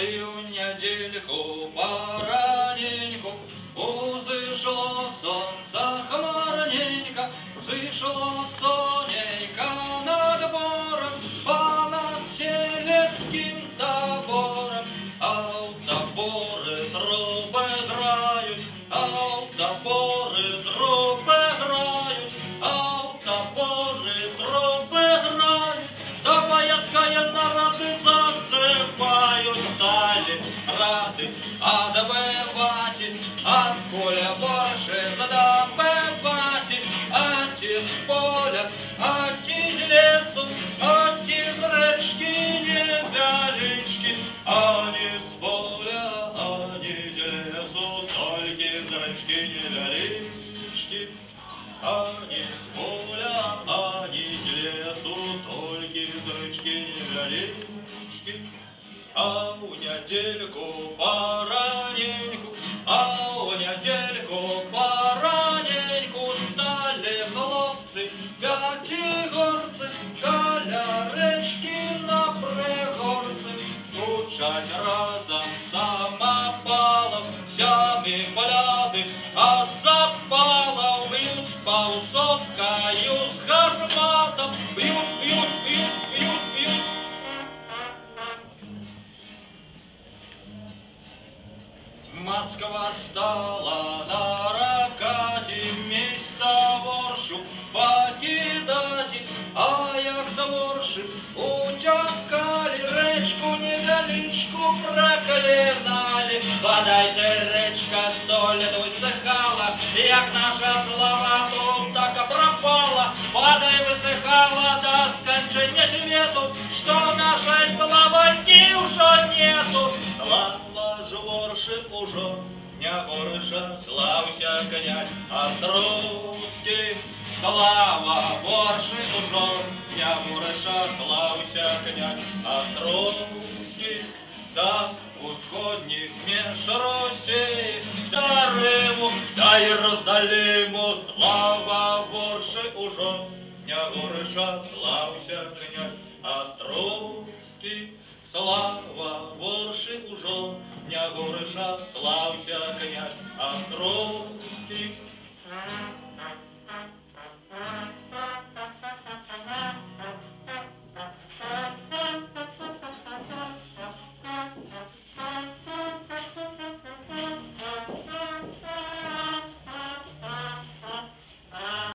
Таю недельку пораненьку узышло солнце хмарненько, взышло соненько над бором, понад селецким табором. А у таборы трубы грают, а у таборы трубы грают, а у таборы трубы грают, да бояцкая народы зазывают, стали рады отбывать от поля больше задобывать, от из поля, от из лесу, от из речки невелички, а не с поля, а не из лесу, только из речки невелички, а не с поля, а не из лесу, только из речки невелички. А у недельку пораненьку, а у недельку пораненьку стали хлопцы, пятигорцы, каля речки на пригорцы, стучать разом самопалом, всеми полями, а запалом бьют полсоткою с гарматом, бьют, бьют, бьют, бьют, бьют. Москва стала на ракаті, місця воршу покидати, а як за ворши утякали, речку невеличку проклинали. Подайте, речка, соль тут висихала, як наша слава тут так і пропала. Подай, висихала до скончання світу, що нашої славоньки уже нету. Слава ж ворши уже не горша, славься, князь Острозький. Слава ворши уже не горша, славься, князь Острозький. Да усходніх меж Росії, до Риму, до Єрусалиму, слава ворши уже не горша, слався, князь Острозький. Слава ворши уже не горша, слався, князь Острозький.